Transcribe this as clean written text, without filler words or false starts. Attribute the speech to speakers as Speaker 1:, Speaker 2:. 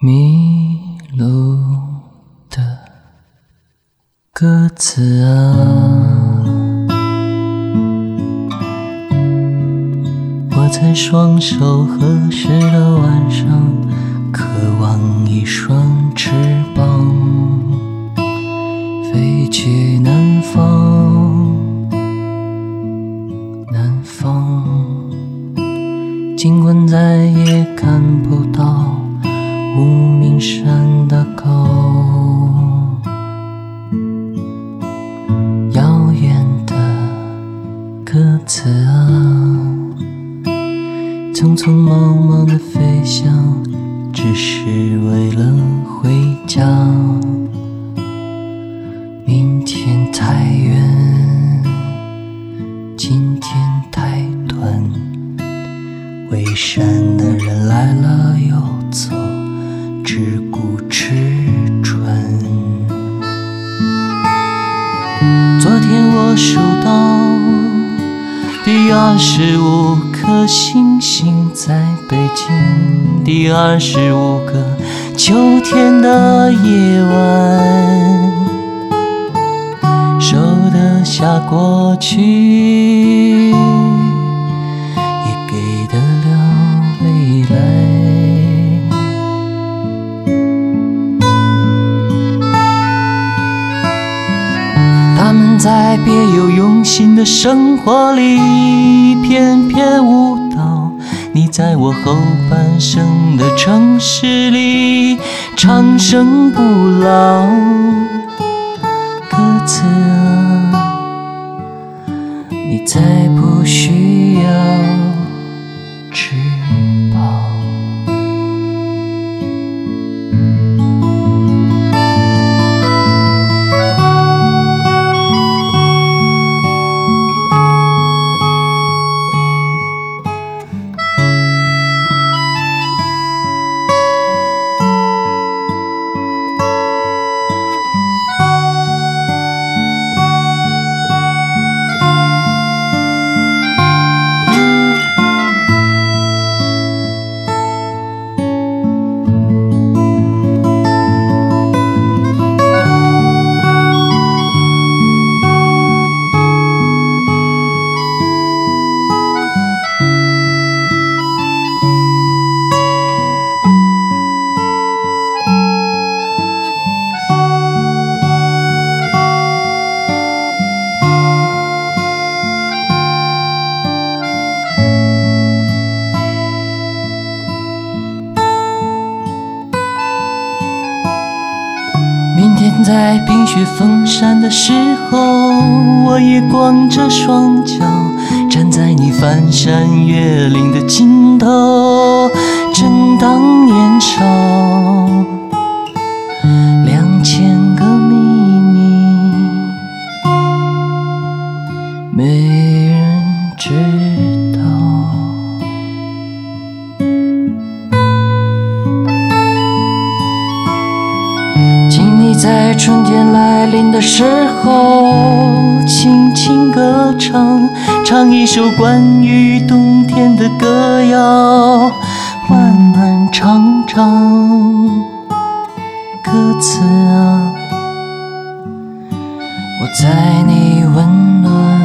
Speaker 1: 迷路的鸽子啊，我在双手合十的晚上，渴望一双翅膀，飞去南方，南方，尽管再也看不到无名山的口，遥远的鸽子啊，匆匆忙忙的飞翔，只是为了回家。明天太远，今天太短，围山的人来了又走，只顾吃穿。昨天我数到第25颗星星在北京，第25个秋天的夜晚，守得下过去，也给得了未来。他们在别有用心的生活里翩翩舞蹈，你在我后半生的城市里长生不老。鸽子啊，你再不需要翅膀。明天在冰雪封山的时候，我也光着双脚站在你翻山越岭的尽头。正当年少，2000个秘密没人知道。在春天来临的时候，轻轻歌唱，唱一首关于冬天的歌谣，漫漫长长。鸽子啊，我在你温暖